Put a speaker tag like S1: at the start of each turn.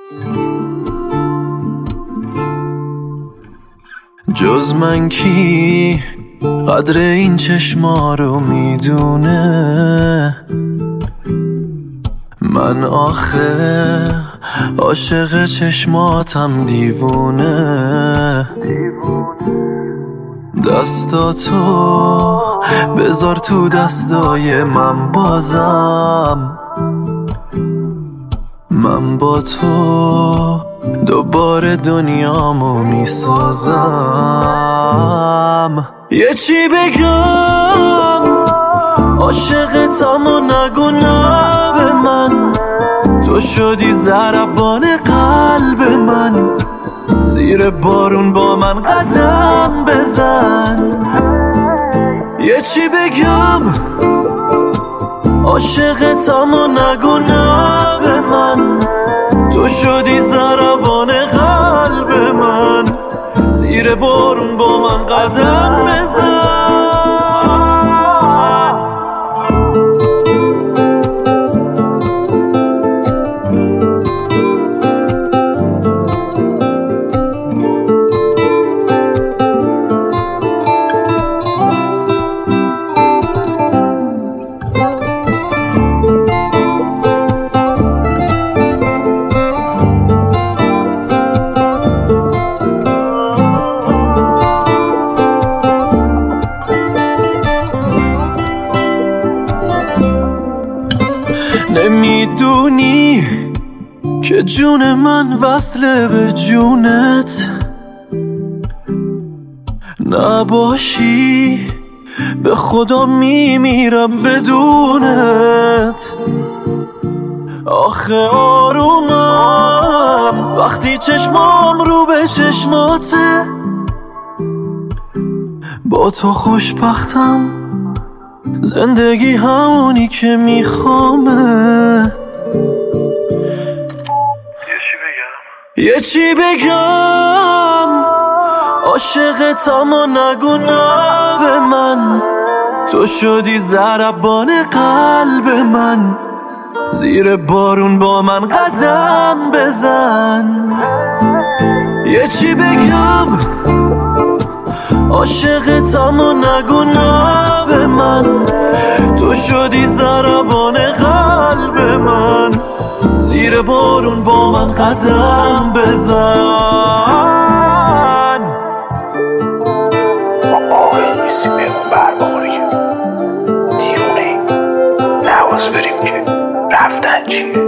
S1: جز من کی قدر این چشما رو میدونه؟ من آخه عاشق چشماتم دیوونه. دستاتو بذار تو دستای من بازم، من با تو دوباره دنیامو میسازم. یه چی بگم عاشقتم و نگو نه به من، تو شدی ضربان قلب من. زیر بارون با من قدم بزن. یه چی بگم عاشقتم و نگو نه به من، تو شدی ضربان قلب من. زیر بارون با من قدم بزن. نمیدونی که جون من وصله به جونت، نباشی به خدا میمیرم بدونت. آخه آرومم وقتی چشمام رو به چشماته، با تو خوشبختم زندگی همونی که میخوامه. یه چی بگم عاشقتم و نگو نه به من، تو شدی ضربان قلب من. زیر بارون با من قدم بزن. یه چی بگم عاشقتم و نگو نه به من، تو شدی ضربان قلب من. زیر بارون با من قدم بزن.
S2: ما آقایی نیستیم بهمون بر بخوره که دیوونه نواز بریم که رفتن چیه.